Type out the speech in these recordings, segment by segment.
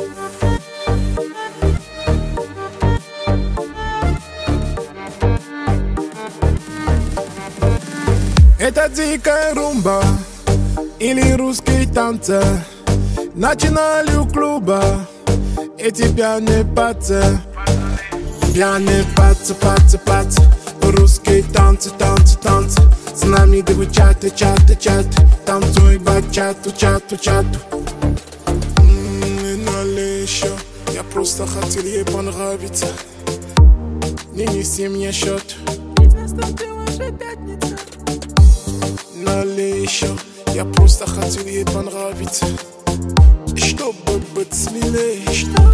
Это дикая румба или русские танцы начинали у клуба. Эти пьяные пацы, пацы. Русские танцы. С нами дают чаты. Танцуй бачату. Налей еще, я просто хотел ей понравиться. Не неси мне счет. Налей еще, я просто хотел ей понравиться. Чтобы быть смелее,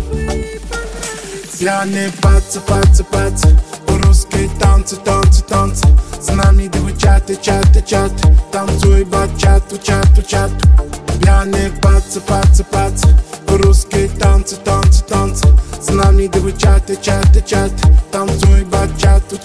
пьяные пацы. Русские танцы. С нами дают чаты. Танцуй бачату. Пьяные пацы. Русские танцы. С нами дают чаты. Танцуй бачату.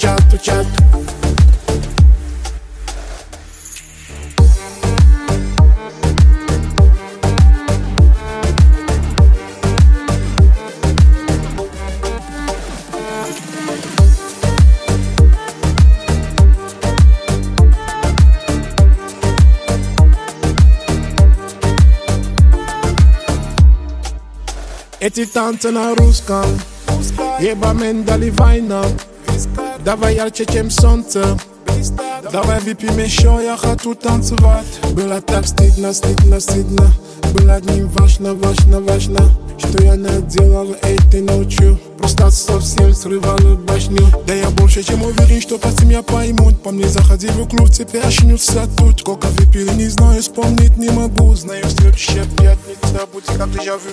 Эти танцы на русском, ебамен дали война. Давай ярче, чем солнце. Давай выпьем еще, я хочу танцевать. Было так стыдно. Было одним важно, что я наделал этой ночью. Просто совсем срывал башню. Да я больше чем уверен, что пацаны меня поймут. По мне заходи в клуб, теперь очнутся тут. Сколько выпили, не знаю, вспомнить не могу. Знаю, следующая пятница будет как дежавю.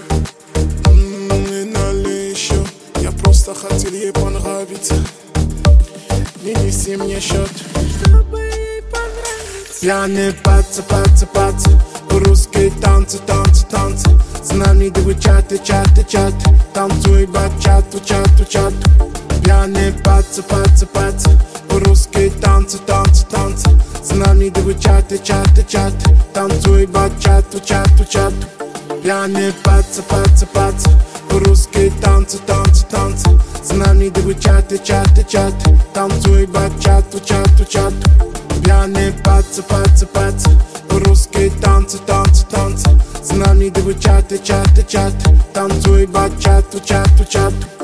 Налей еще, я просто хотел ей понравиться. Не неси мне счет. Пьяные пацы. Русские танцы. С нами дают чаты. Танцуй бачату. Пьяные пацы. Русские танцы. С нами дают чаты. Танцуй бачату. Пьяные пацы. Русские танцы. С нами дают чаты. Танцуй бачату. Пьяные пацы. Русские танцы. С нами дают чаты. Танцуй бачату.